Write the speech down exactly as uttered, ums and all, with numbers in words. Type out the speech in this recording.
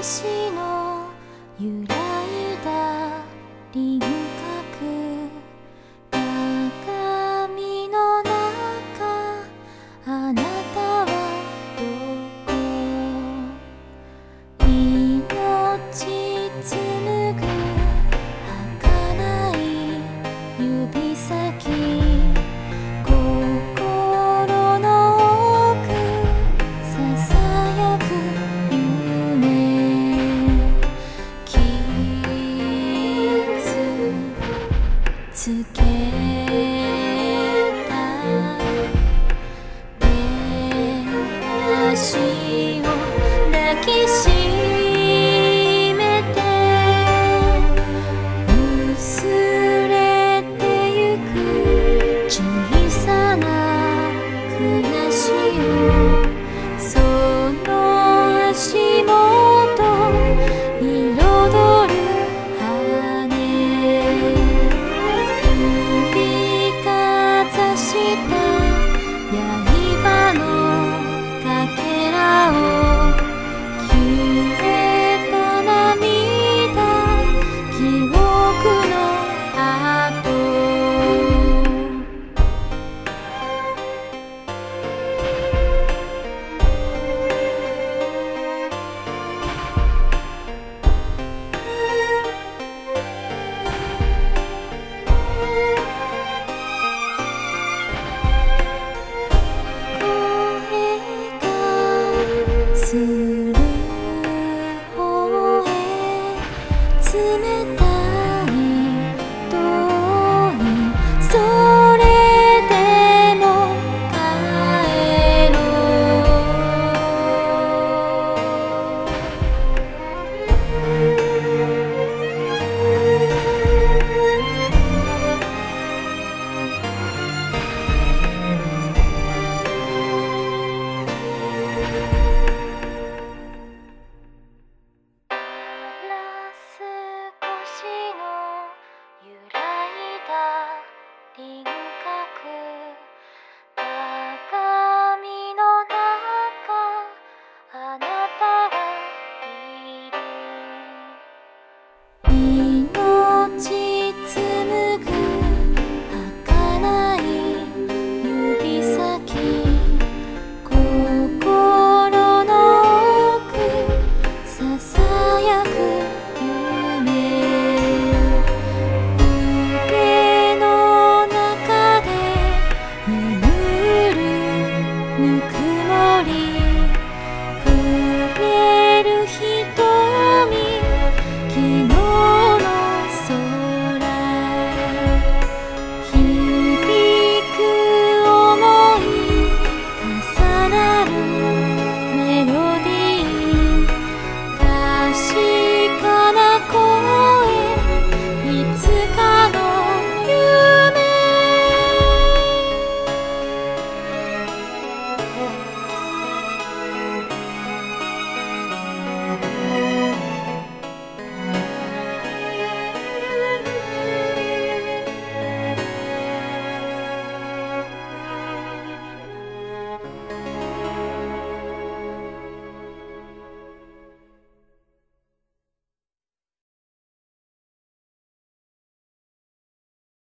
星の揺らいだ輪郭、鏡の中あなたはどこ、命紡ぐ儚い指先、心の奥ささやく夢、傷つけた手足を抱きしめて薄れてゆく小さな暮しを、その足元彩る羽、首かざした刃のかけらを、消えた涙、記憶の跡。する方へ冷たい遠い、それでも帰ろ輪郭、鏡の中あなたがいる、命紡ぐ儚い指先、心の奥ささやく夢、ぬく